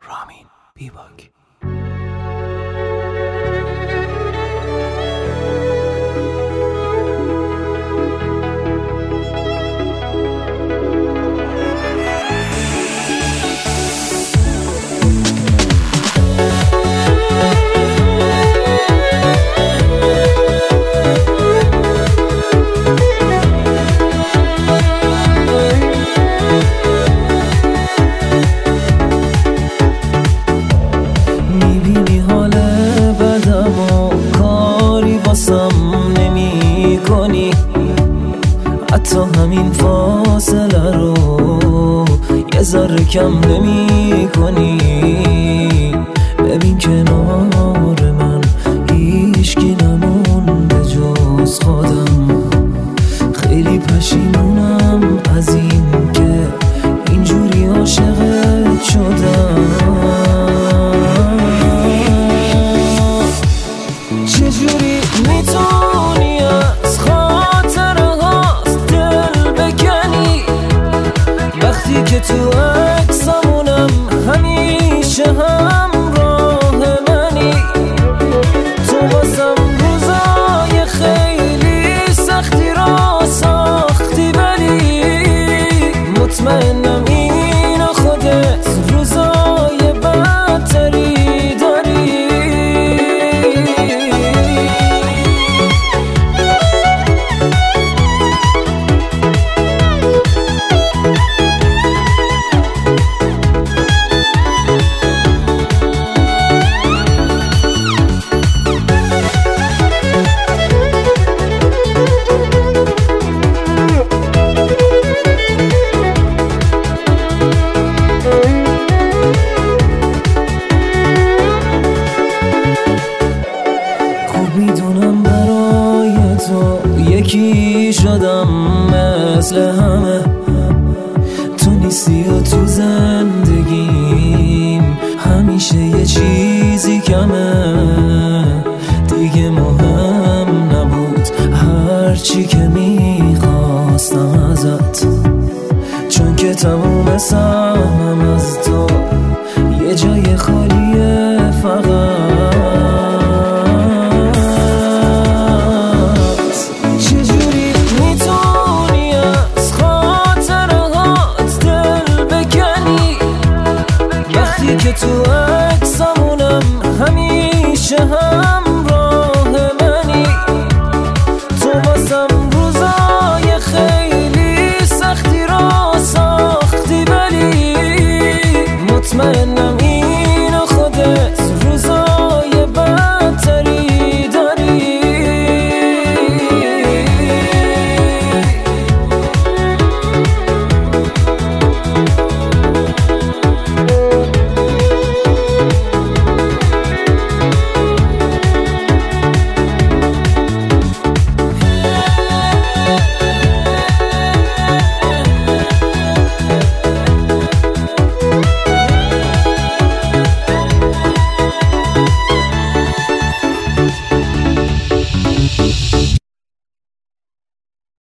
رامین بیباک. حتی همین فاصله رو یه ذره کم نمی کنی. ببین کنار من هیچکی نمونده جز خودم. خیلی پشیمونم از این که اینجوری عاشقت شدم. چجوری میتونی از وقتی که تو عکسمونم همیشه همراه منی؟ تو واسم روزای خیلی سختی را ساختی، ولی مطمئنم اینو خودت روزای بدتری داری. میدونم برای تو یکی شدم مثل همه. تو نیستی و تو زندگیم همیشه یه چیزی کمه. دیگه مهم نبود هرچی که میخواستم ازت، چون که تموم سهمم از تو یه جای خالیه فقط. که تو عکسمونم همیشه همراه منی؟ تو واسم روزای خیلی سختی را ساختی، ولی مطمئنم اینو خودت